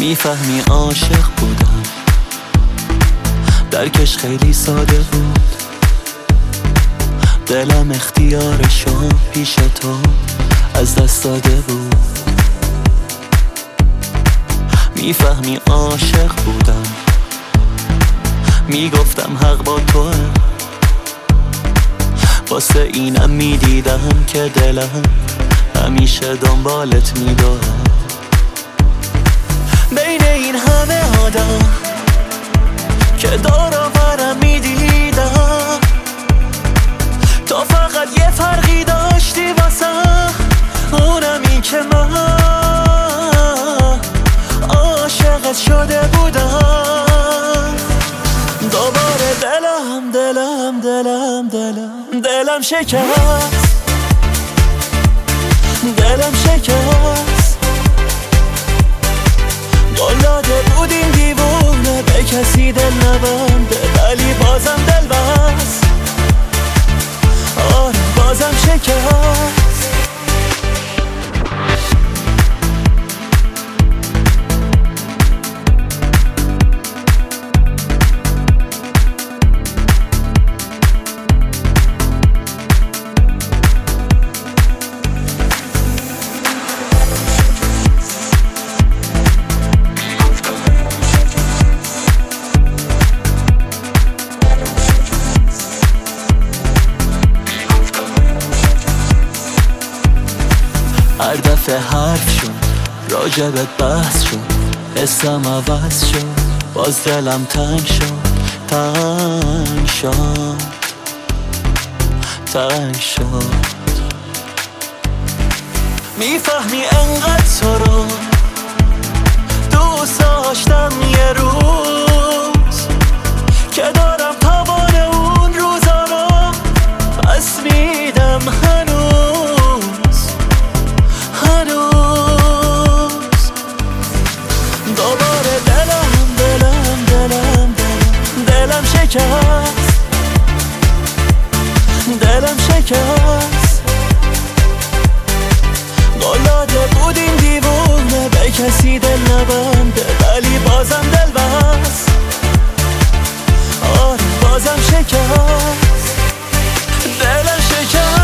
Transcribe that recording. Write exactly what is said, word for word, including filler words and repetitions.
میفهمی عاشق بودم، درکش خیلی ساده بود. دلم اختیارشو پیش تو از دست داده بود. میفهمی عاشق بودم، میگفتم حق با توه. واسه اینم میدیدم که دلم همیشه دنبالت میدوه. بین این همه آدم که دارا برم میدیدم، تو فقط یه فرقی داشتی واسم، اونم این که من عاشقت شده بودم. دوباره دلم دلم دلم دلم دلم شکست، دلم شکست. قلاده بودیم دیوونه، به کسی دل نبنده، ولی بازم دل بست. آره بازم شکست. هر دفعه حرف شد، راجبت بحث شد، حسم عوض شد، باز دلم تنگ شد، تنگ شد، تنگ شد. میفهمی انقدر تو رو دوست داشتم یه روز، که دارم توان اون روزا رو پس میدم هنوز، هنوز. دوباره دلم دلم دلم دلم دلم شکست، دلم شکست. قلاده بودیم دیوونه، به کسی دل نبنده، ولی بازم دل بست. آره بازم شکست، دلم شکست.